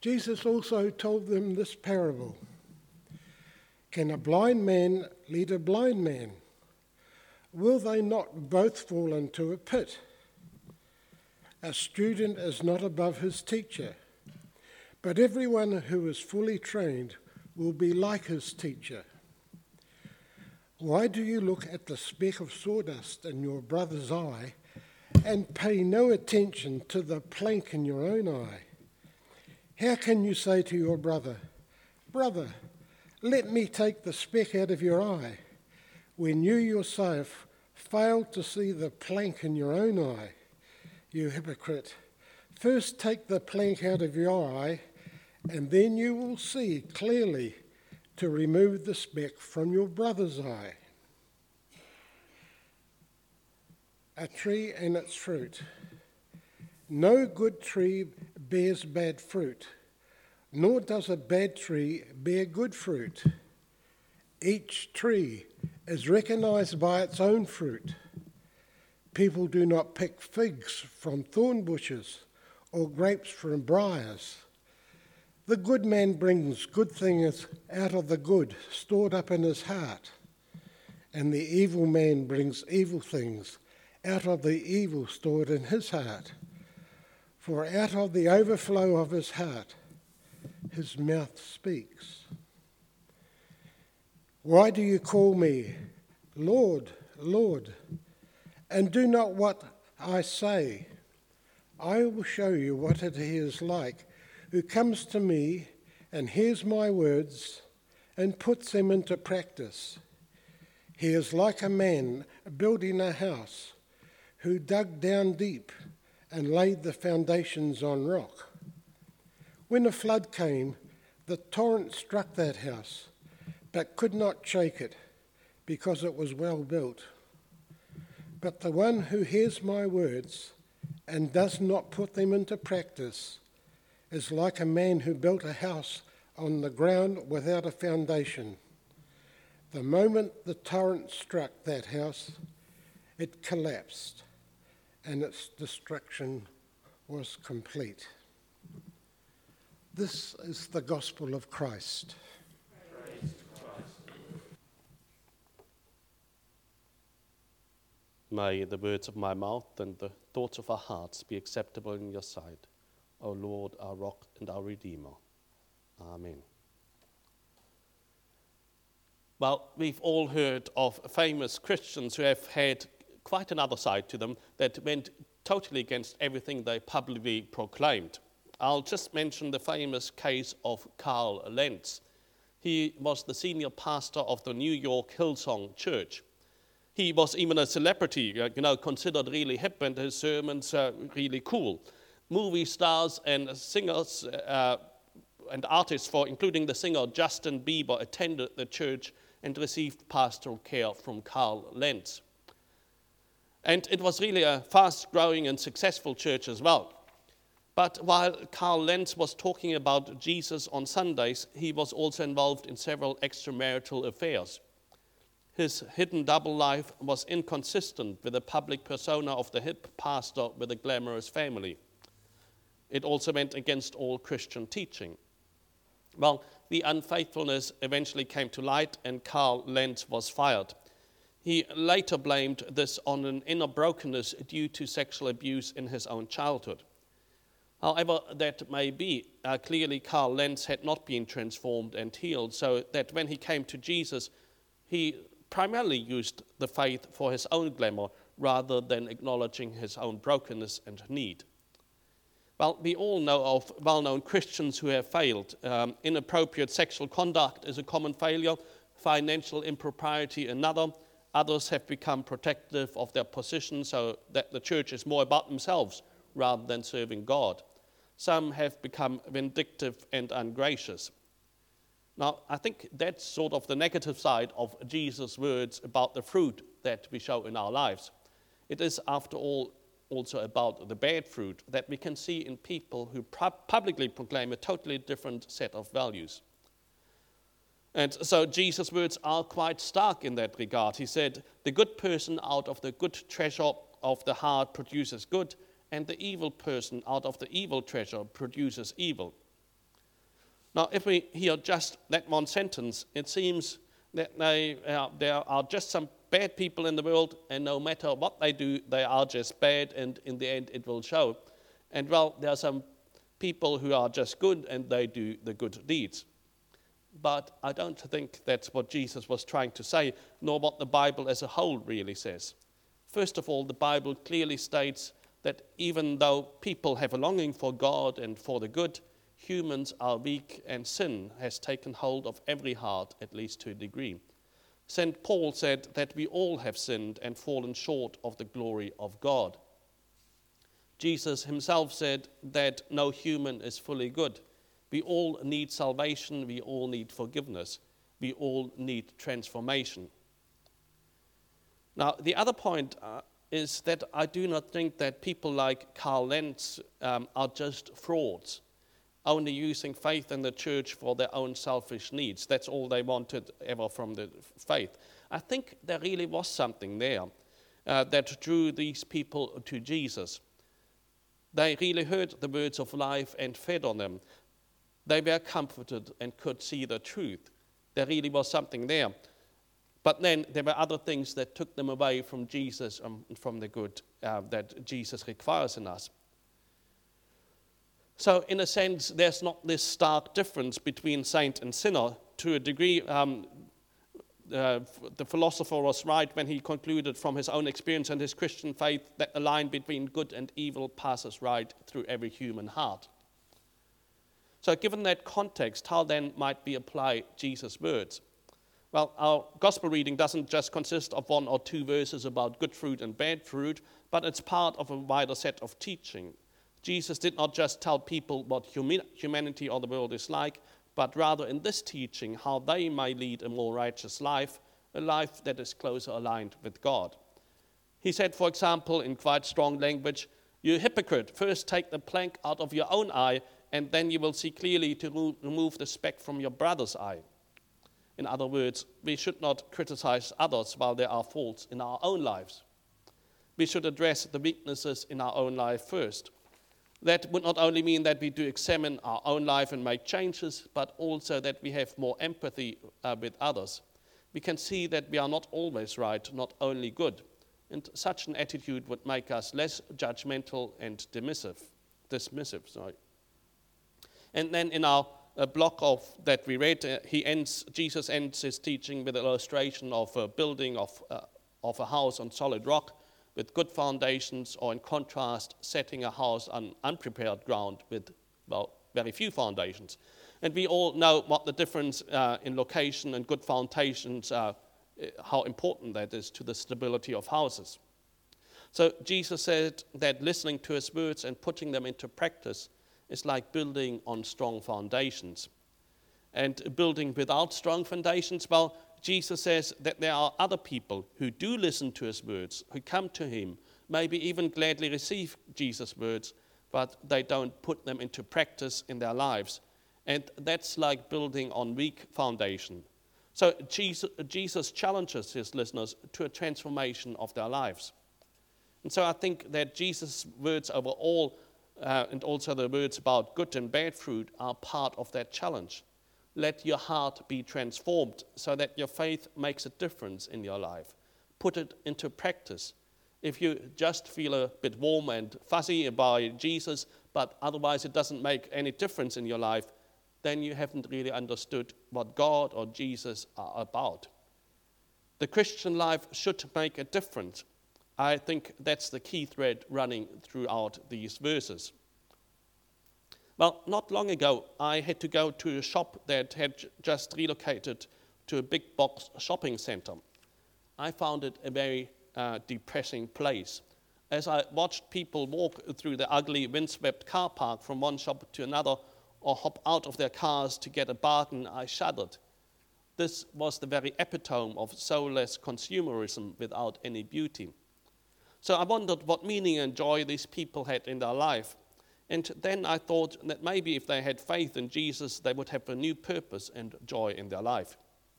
Jesus also told them this parable. Can a blind man lead a blind man? Will they not both fall into a pit? A student is not above his teacher, but everyone who is fully trained will be like his teacher. Why do you look at the speck of sawdust in your brother's eye and pay no attention to the plank in your own eye? How can you say to your brother, "Brother, let me take the speck out of your eye," when you yourself fail to see the plank in your own eye? You hypocrite, first take the plank out of your eye, and then you will see clearly to remove the speck from your brother's eye. A tree and its fruit. No good tree bears bad fruit, nor does a bad tree bear good fruit. Each tree is recognized by its own fruit. People do not pick figs from thorn bushes or grapes from briars. The good man brings good things out of the good stored up in his heart, and the evil man brings evil things out of the evil stored in his heart. For out of the overflow of his heart, his mouth speaks. Why do you call me Lord, Lord, and do not what I say? I will show you what it is like who comes to me and hears my words and puts them into practice. He is like a man building a house who dug down deep and laid the foundations on rock. When a flood came, the torrent struck that house, but could not shake it, because it was well built. But the one who hears my words and does not put them into practice is like a man who built a house on the ground without a foundation. The moment the torrent struck that house, it collapsed, and its destruction was complete. This is the gospel of Christ. Praise Christ. May the words of my mouth and the thoughts of our hearts be acceptable in your sight, O Lord, our rock and our Redeemer. Amen. Well, we've all heard of famous Christians who have had quite another side to them that went totally against everything they publicly proclaimed. I'll just mention the famous case of Carl Lentz. He was the senior pastor of the New York Hillsong Church. He was even a celebrity, considered really hip, and his sermons really cool. Movie stars and singers and artists, including the singer Justin Bieber, attended the church and received pastoral care from Carl Lentz. And it was really a fast-growing and successful church as well. But while Carl Lentz was talking about Jesus on Sundays, he was also involved in several extramarital affairs. His hidden double life was inconsistent with the public persona of the hip pastor with a glamorous family. It also went against all Christian teaching. Well, the unfaithfulness eventually came to light, and Carl Lentz was fired. He later blamed this on an inner brokenness due to sexual abuse in his own childhood. However that may be, clearly Carl Lentz had not been transformed and healed, so that when he came to Jesus, he primarily used the faith for his own glamour rather than acknowledging his own brokenness and need. Well, we all know of well-known Christians who have failed. Inappropriate sexual conduct is a common failure, financial impropriety another. Others have become protective of their position so that the church is more about themselves rather than serving God. Some have become vindictive and ungracious. Now, I think that's sort of the negative side of Jesus' words about the fruit that we show in our lives. It is, after all, also about the bad fruit that we can see in people who publicly proclaim a totally different set of values. And so Jesus' words are quite stark in that regard. He said, the good person out of the good treasure of the heart produces good, and the evil person out of the evil treasure produces evil. Now, if we hear just that one sentence, it seems that there are just some bad people in the world, and no matter what they do, they are just bad, and in the end it will show. And well, there are some people who are just good, and they do the good deeds. But I don't think that's what Jesus was trying to say, nor what the Bible as a whole really says. First of all, the Bible clearly states that even though people have a longing for God and for the good, humans are weak and sin has taken hold of every heart, at least to a degree. St. Paul said that we all have sinned and fallen short of the glory of God. Jesus himself said that no human is fully good. We all need salvation, we all need forgiveness, we all need transformation. Now, the other point is that I do not think that people like Karl Lenz are just frauds, only using faith in the church for their own selfish needs. That's all they wanted ever from the faith. I think there really was something there that drew these people to Jesus. They really heard the words of life and fed on them. They were comforted and could see the truth. There really was something there. But then there were other things that took them away from Jesus and from the good that Jesus requires in us. So in a sense, there's not this stark difference between saint and sinner. To a degree, the philosopher was right when he concluded from his own experience and his Christian faith that the line between good and evil passes right through every human heart. So given that context, how then might we apply Jesus' words? Well, our gospel reading doesn't just consist of one or two verses about good fruit and bad fruit, but it's part of a wider set of teaching. Jesus did not just tell people what humanity or the world is like, but rather in this teaching how they may lead a more righteous life, a life that is closer aligned with God. He said, for example, in quite strong language, "You hypocrite, first take the plank out of your own eye, and then you will see clearly to remove the speck from your brother's eye." In other words, we should not criticize others while there are faults in our own lives. We should address the weaknesses in our own life first. That would not only mean that we do examine our own life and make changes, but also that we have more empathy with others. We can see that we are not always right, not only good. And such an attitude would make us less judgmental and dismissive. And then in our block of that we read, Jesus ends his teaching with an illustration of a building of a house on solid rock with good foundations, or in contrast, setting a house on unprepared ground with, well, very few foundations. And we all know what the difference in location and good foundations, how important that is to the stability of houses. So Jesus said that listening to his words and putting them into practice is like building on strong foundations. And building without strong foundations, well, Jesus says that there are other people who do listen to his words, who come to him, maybe even gladly receive Jesus' words, but they don't put them into practice in their lives. And that's like building on weak foundation. So Jesus challenges his listeners to a transformation of their lives. And so I think that Jesus' words overall, and also the words about good and bad fruit, are part of that challenge. Let your heart be transformed so that your faith makes a difference in your life. Put it into practice. If you just feel a bit warm and fuzzy about Jesus, but otherwise it doesn't make any difference in your life, then you haven't really understood what God or Jesus are about. The Christian life should make a difference. I think that's the key thread running throughout these verses. Well, not long ago, I had to go to a shop that had just relocated to a big box shopping center. I found it a very depressing place. As I watched people walk through the ugly, windswept car park from one shop to another, or hop out of their cars to get a bargain, I shuddered. This was the very epitome of soulless consumerism without any beauty. So I wondered what meaning and joy these people had in their life. And then I thought that maybe if they had faith in Jesus, they would have a new purpose and joy in their life.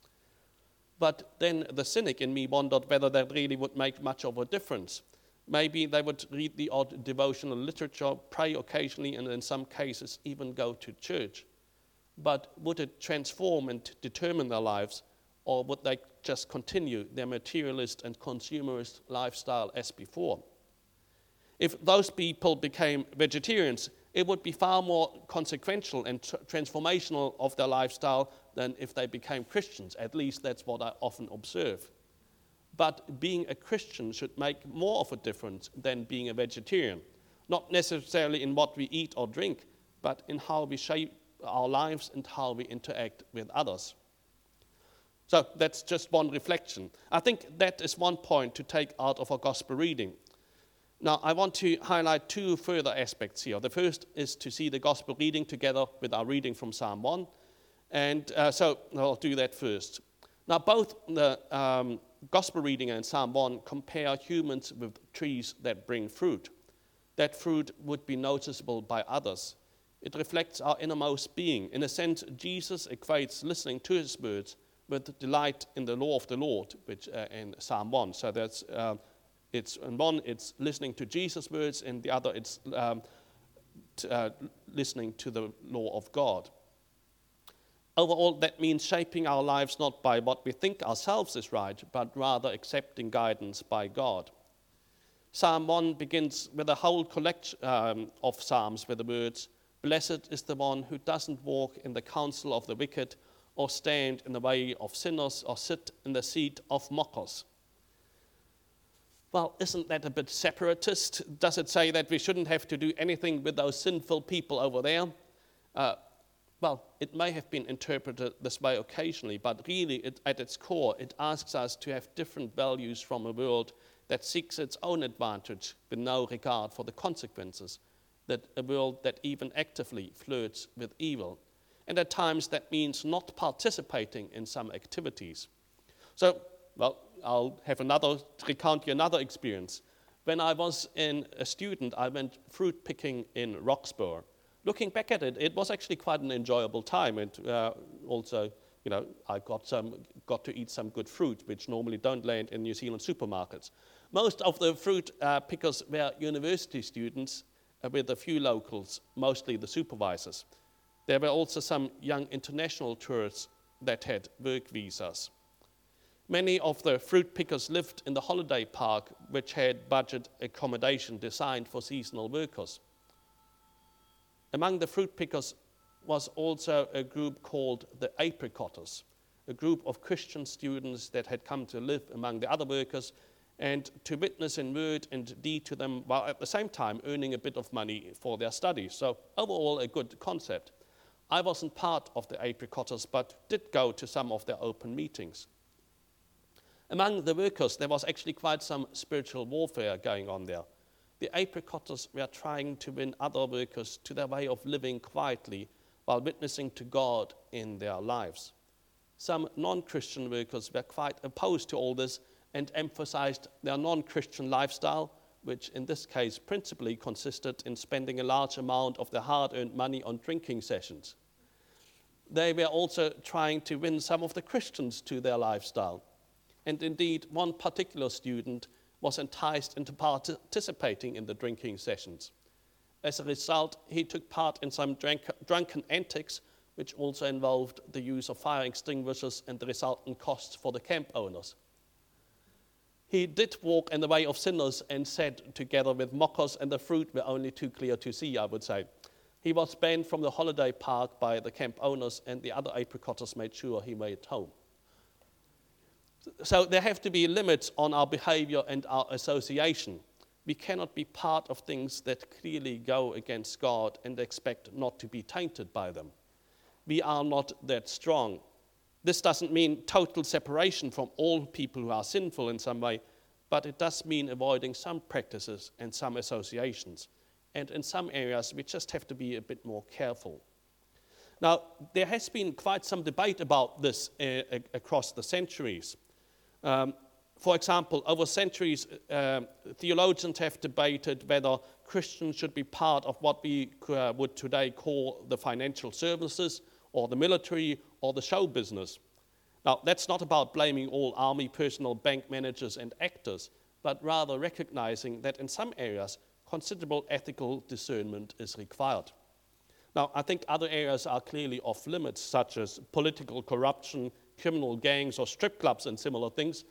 But then the cynic in me wondered whether that really would make much of a difference. Maybe they would read the odd devotional literature, pray occasionally, and in some cases even go to church. but would it transform and determine their lives, or would they just continue their materialist and consumerist lifestyle as before? If those people became vegetarians, it would be far more consequential and transformational of their lifestyle than if they became Christians. At least that's what I often observe. But being a Christian should make more of a difference than being a vegetarian. Not necessarily in what we eat or drink, but in how we shape our lives and how we interact with others. So that's just one reflection. I think that is one point to take out of our gospel reading. Now, I want to highlight two further aspects here. The first is to see the gospel reading together with our reading from Psalm 1. And so I'll do that first. Now, both the gospel reading and Psalm 1 compare humans with trees that bring fruit. That fruit would be noticeable by others. It reflects our innermost being. In a sense, Jesus equates listening to his words with delight in the law of the Lord, which in Psalm 1. So that's it's in one, it's listening to Jesus' words, and the other, it's listening to the law of God. Overall, that means shaping our lives not by what we think ourselves is right, but rather accepting guidance by God. Psalm 1 begins with a whole collection of psalms with the words, "Blessed is the one who doesn't walk in the counsel of the wicked, or stand in the way of sinners, or sit in the seat of mockers." Well, isn't that a bit separatist? Does it say that we shouldn't have to do anything with those sinful people over there? Well, it may have been interpreted this way occasionally, but really, at its core, it asks us to have different values from a world that seeks its own advantage with no regard for the consequences, that a world that even actively flirts with evil. And at times, that means not participating in some activities. So, well, I'll recount you another experience. When I was a student, I went fruit picking in Roxburgh. Looking back at it, it was actually quite an enjoyable time, and also, I got to eat some good fruit, which normally don't land in New Zealand supermarkets. Most of the fruit pickers were university students, with a few locals, mostly the supervisors. There were also some young international tourists that had work visas. Many of the fruit pickers lived in the holiday park, which had budget accommodation designed for seasonal workers. Among the fruit pickers was also a group called the Apricotters, a group of Christian students that had come to live among the other workers and to witness in word and deed to them, while at the same time earning a bit of money for their studies. So overall, a good concept. I wasn't part of the Apricotters, but did go to some of their open meetings. Among the workers, there was actually quite some spiritual warfare going on there. The Apricotters were trying to win other workers to their way of living quietly while witnessing to God in their lives. Some non-Christian workers were quite opposed to all this and emphasized their non-Christian lifestyle, which in this case principally consisted in spending a large amount of their hard-earned money on drinking sessions. They were also trying to win some of the Christians to their lifestyle. And indeed, one particular student was enticed into participating in the drinking sessions. As a result, he took part in some drunken antics, which also involved the use of fire extinguishers and the resultant costs for the camp owners. He did walk in the way of sinners and sat together with mockers, and the fruit were only too clear to see, I would say. He was banned from the holiday park by the camp owners, and the other Apricotters made sure he made it home. So there have to be limits on our behavior and our association. We cannot be part of things that clearly go against God and expect not to be tainted by them. We are not that strong. This doesn't mean total separation from all people who are sinful in some way, but it does mean avoiding some practices and some associations. And in some areas, we just have to be a bit more careful. Now, there has been quite some debate about this across the centuries. For example, over centuries, theologians have debated whether Christians should be part of what we would today call the financial services, or the military, or the show business. Now, that's not about blaming all army personnel, bank managers, and actors, but rather recognizing that in some areas, considerable ethical discernment is required. Now, I think other areas are clearly off limits, such as political corruption, criminal gangs, or strip clubs and similar things.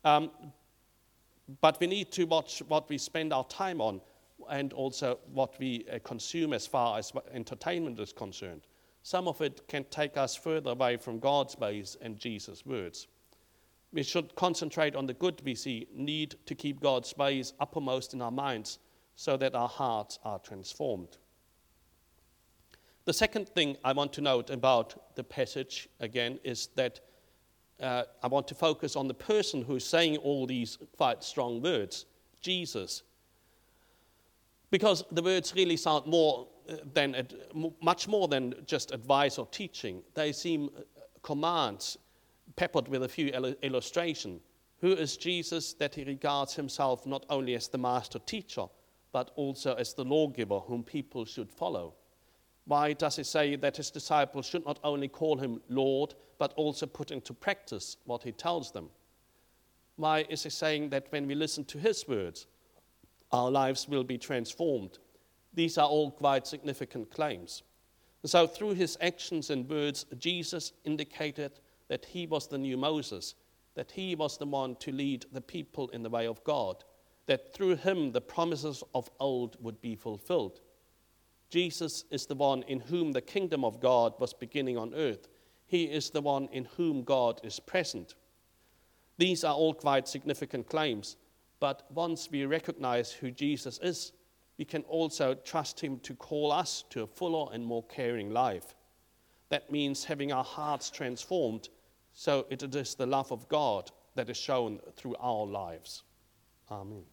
But we need to watch what we spend our time on and also what we consume as far as entertainment is concerned. Some of it can take us further away from God's ways and Jesus' words. We should concentrate on the good we see, need to keep God's ways uppermost in our minds so that our hearts are transformed. The second thing I want to note about the passage, again, is that I want to focus on the person who's saying all these quite strong words, Jesus. Because the words really sound much more than just advice or teaching. They seem commands peppered with a few illustrations. Who is Jesus that he regards himself not only as the master teacher, but also as the lawgiver whom people should follow? Why does he say that his disciples should not only call him Lord, but also put into practice what he tells them? Why is he saying that when we listen to his words, our lives will be transformed? These are all quite significant claims. And so through his actions and words, Jesus indicated that he was the new Moses, that he was the one to lead the people in the way of God, that through him the promises of old would be fulfilled. Jesus is the one in whom the kingdom of God was beginning on earth. He is the one in whom God is present. These are all quite significant claims, but once we recognize who Jesus is, we can also trust him to call us to a fuller and more caring life. That means having our hearts transformed, so it is the love of God that is shown through our lives. Amen.